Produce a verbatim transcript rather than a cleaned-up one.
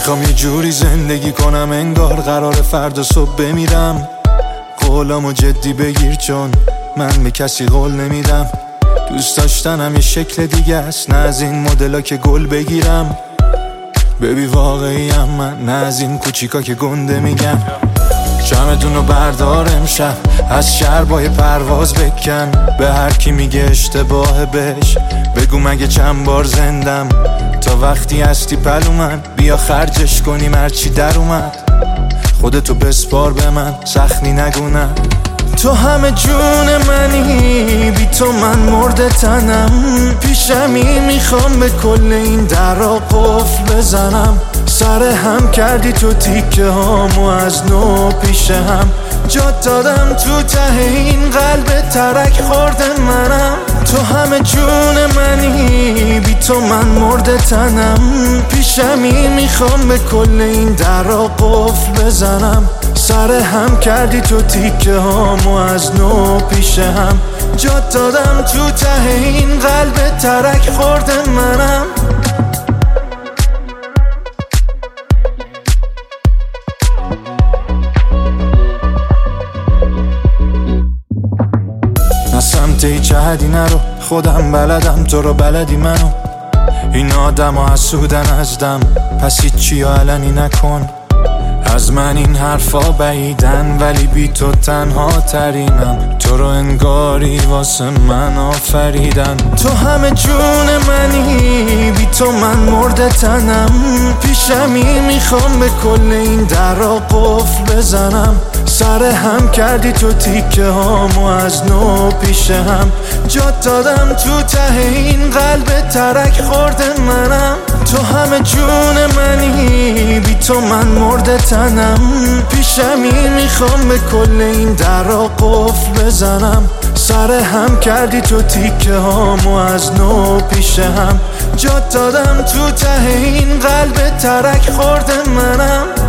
میخوام یه جوری زندگی کنم انگار قرار فردا صبح بمیرم. قولامو جدی بگیر چون من به کسی قول نمیدم. دوست داشتنم یه شکل دیگه است، نه از این مدلا که گل بگیرم. ببی واقعیم من، نه از این کوچیکا که گنده میگم. جمعتونو بردار امشب، از شهر با یه پرواز بکن. به هر کی میگه اشتباه بهش بگو مگه چند بار زندم. تا وقتی هستی پلو من، بیا خرجش کنیم هرچی در اومد. خودتو بسپار به من، سختی نگونم. تو همه جون منی، بی تو من مرده تنم. پیشمی میخوام به کل این درا قفل بزنم. سر هم کردی تو تیکه هامو از نو پیش هم. جا دادم تو ته این قلب ترک خورده منم. تو همه جون منی، بی تو من مرده تنم. پیشمی میخوام به کل این درا قفل بزنم. سر هم کردی تو تیکه هامو از نو پیش هم. جا دادم تو ته این قلب ترک خورده منم. نه سمت هیچ حدی نرو، خودم بلدم تو رو بلدی منو. این آدم ها حسودن از دم، پس هیچی علنی نکن. از من این حرفا بعیدن ولی بی تو تنها ترینم. تو رو انگاری واسه من آفریدن. تو همه جون منی، بی تو من مرده تنم. پیشمی میخوام به کل این درا قفل بزنم. سر هم کردی تو تیکه هامو از نو پیش هم. جا دادم تو ته این قلب ترک خورده منم. تو همه جون منی، بی تو من مرده تنم. پیشمی میخوام به کل این درا قفل بزنم. سر هم کردی تو تیکه هامو از نو پیش هم. جا دادم تو ته این قلب ترک خورده منم.